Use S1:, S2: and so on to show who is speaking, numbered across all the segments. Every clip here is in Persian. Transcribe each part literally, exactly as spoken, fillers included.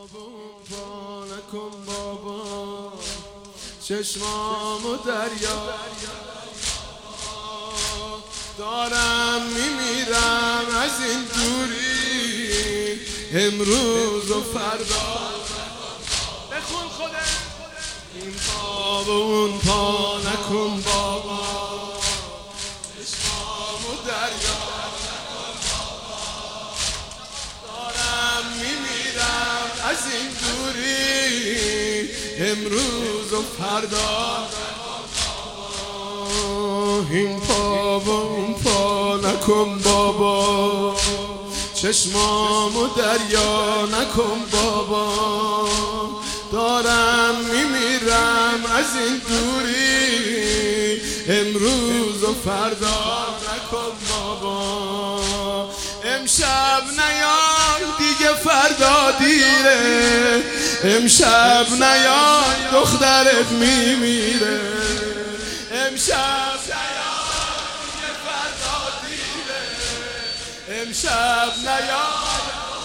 S1: بابون پا نکن بابا، چشمامو دریا دارم میمیرم از این دوری، امروز و فردا بخون خودت. این پا به اون پا نکن بابا، چشمامو دریا دارم میمیرم از این دوری، امروز و فردا. این پا به اون پا نکن بابا، چشمامو دریا نکن بابا، دارم میمیرم از این دوری، امروز و فردا نکن بابا. امشب نیای دیگه فردا دیره، امشب نیای دخترت میمیره، امشب نیای دیگه فردا دیره، امشب نیای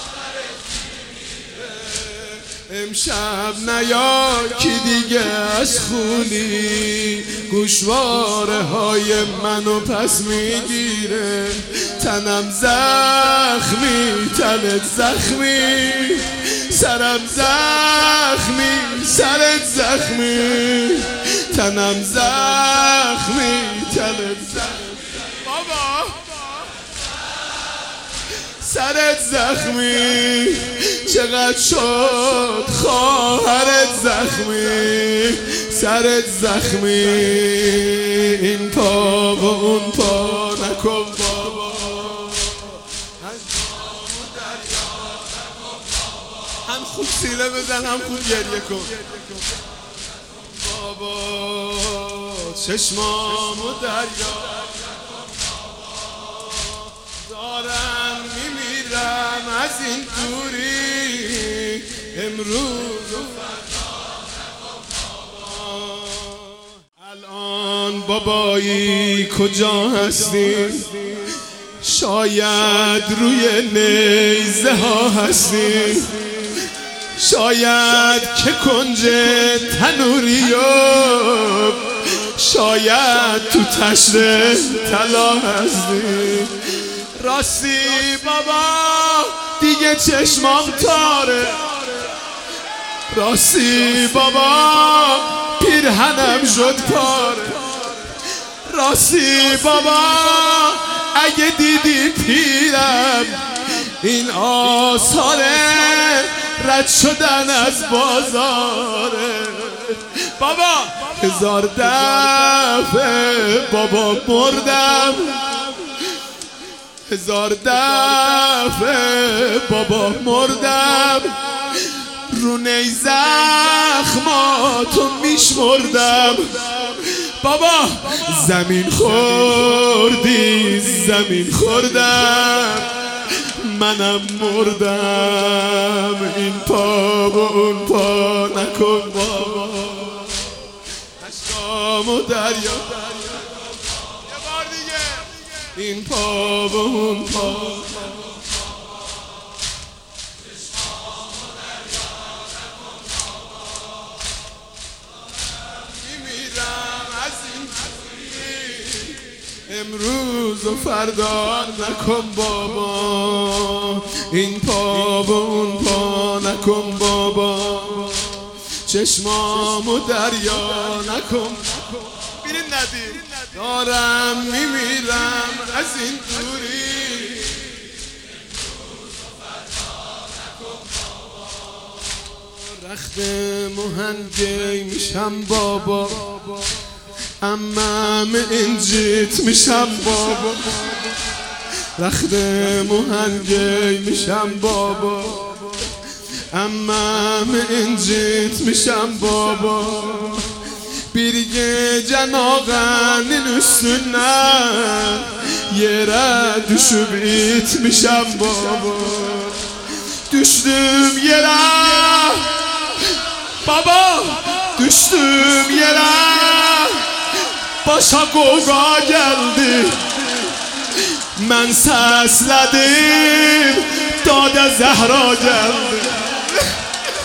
S1: امشب نیای کی دیگه از خونی گوشواره های منو پس میگیره. تنم زخمی تنت زخمی، سرم زخمی سرت زخمی، تنم زخمی تنت زخمی، بابا سرت زخمی، چقدر شد خواهرت زخمی، سرت زخمی. این پا و اون پا نکن بابا، هم خوب سینه بزن هم خوب گریه کن بابا، چشمامو دریا دارم میمیرم از این دوری، امروز و فردا نکن بابا. الان بابایی کجا هستی؟ شاید روی نیزه ها هستی، شاید که کنج تنوریو، شاید تو تشر طلا هستی. راستی بابا دیگه چشمام تاره، راستی بابا پیرهنم شد پاره، راستی بابا اگه دیدی پیرم این آثاره رد شدن از بازاره. بابا هزار دفعه بابا مردم، هزار دفعه بابا مردم، رو نی زخماتو میشمردم. بابا زمین خوردی زمین خوردم، منم مردم. این پا و اون پا نکن بابا، اشکامو دریا این پا و اون پا میمیرم از این دوری، امروز و فردا نکن بابا. این پا و اون پا نکن بابا، چشمامو دریا نکن. بیرین ندید دارم میمیرم از این دوری، رخت مهنگی میشم بابا، عمم اینجیت میشم بابا، رخت مهنگی میشم بابا، عمم اینجیت میشم بابا. Birge canağanın üstüne yere düşüp itmişem baba, düştüm yere baba, düştüm yere, başa qoğa geldi, mən səslədim, Dada Zəhra gəldi.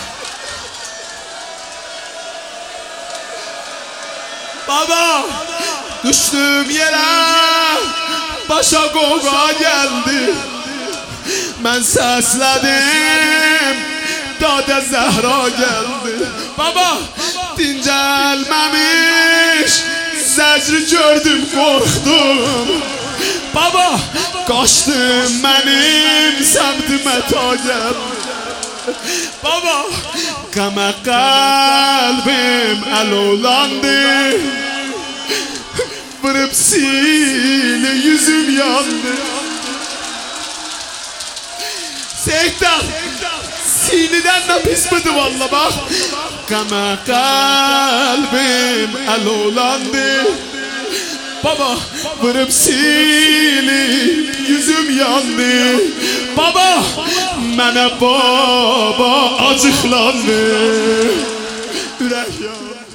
S1: Baba düştüm yere, başa qoğa geldi. Ben sesledim, Dade Zehra geldi. Baba dincəlməmiş, zəcri gördüm, qorxdum. Baba qaçdım, mənim səmtimə ta gəldi. Baba qəmə qəlbim əlolandı, vırıb sili yüzüm yandı. Seyitdən siniden de pis miydi valla bak. Qəmə qəlbim əlolandı. Baba vırıb silib yüzüm yandı. Baba mənə baba acıqlandı. Ürək yandı.